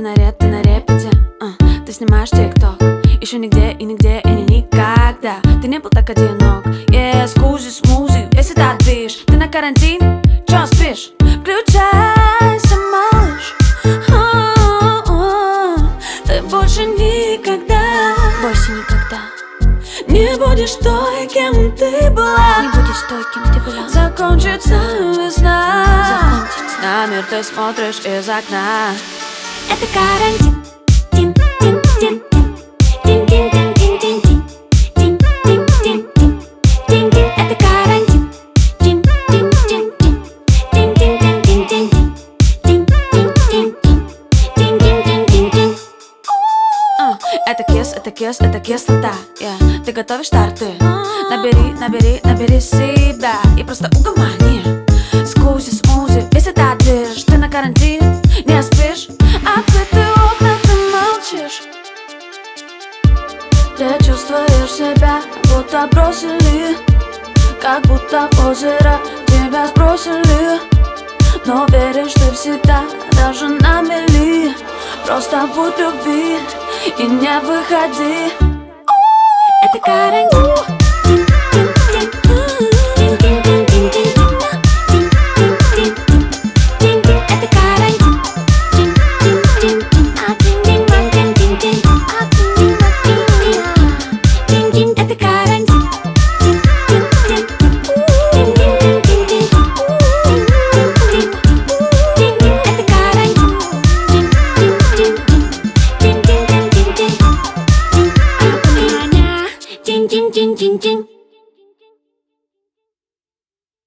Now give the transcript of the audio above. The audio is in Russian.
ты на репете, ты снимаешь тикток. Еще нигде и нигде и никогда ты не был так одинок. Скузи, смузи, весь этот движ. Ты на карантине, чё спишь? Включайся, малыш. Ты больше никогда не будешь той, кем ты была. Не будешь той, кем ты была. Закончится весна. На мир ты смотришь из окна. Это карантин. Тин, тин, тин, тин. Тин, тин, тин, тин, тин, тин. Тин, тин, тин, тин. Тин, тин. Это карантин. Тин, тин, тин, тин. Тин, тин, тин, тин, тин, тин. Тин, тин, тин, тин. Тин, тин, тин, тин, тин. Это кислота, Ты готовишь торты. Набери себя и просто угомони. Скузи, смузи, весь этот движ. Ты на карантине, не спишь. Открытые окна, ты молчишь. Ты чувствуешь себя, будто бросили. Как будто в озеро тебя сбросили. Но веришь ты всегда, даже на мели. Просто будь в любви и не выходи. Это карантин.